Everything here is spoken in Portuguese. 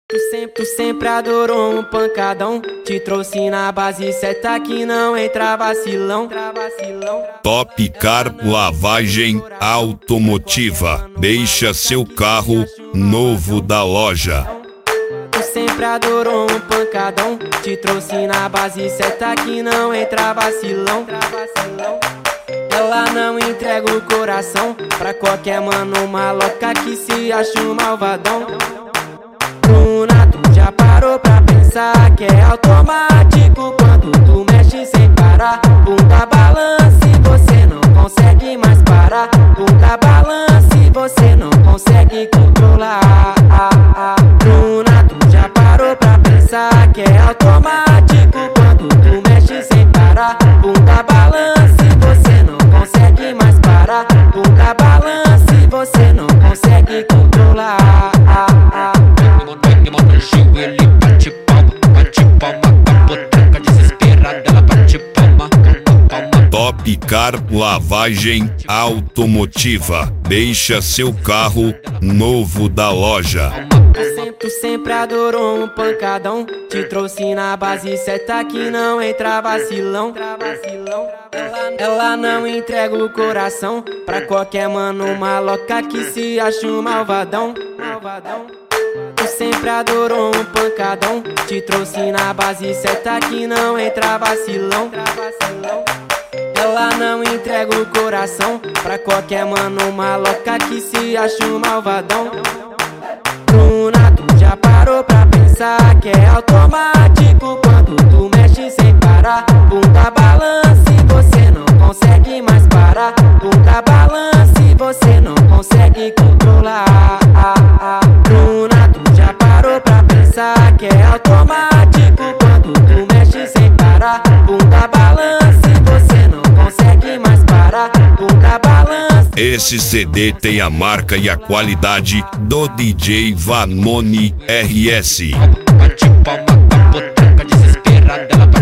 Tu sempre adorou um pancadão. Te trouxe na base certa que não entra vacilão. Top Car Lavagem Automotiva. Deixa seu carro novo da loja. Tu sempre adorou um pancadão. Te trouxe na base certa que não entra vacilão. Ela não entrega o coração pra qualquer mano maloca que se acha um malvadão. Bruna, tu já parou pra pensar que é automático quando tu mexe sem parar? Bunda balança e você não consegue mais parar. Bunda balança e você não consegue controlar. Bruna, tu já parou pra pensar que é automático quando tu mexe sem parar? Bunda balança e você não consegue mais parar. Bunda balança e você não consegue controlar. Ele bate palma, capoteca desesperada, ela bate palma. Top Car Lavagem Automotiva. Deixa seu carro novo da loja. Tu sempre adorou um pancadão. Te trouxe na base certa que não entra vacilão. Ela não entrega o coração pra qualquer mano maloca que se acha um malvadão. Tu sempre adorou um pancadão. Te trouxe na base certa que não entra vacilão. Ela não entrega o coração pra qualquer mano maloca que se acha um malvadão. Bruna, tu já parou pra pensar que é automático quando tu mexe sem parar? Bunda balança e você não consegue mais parar. Bunda balança e você não consegue controlar. Bruna, tu já parou pra pensar que é automático quando tu mexe sem parar? Bunda balança e você não consegue mais parar. Bunda balança. Esse CD tem a marca e a qualidade do DJ Vanoni RS. Bate palma, capoteca desesperada, ela bate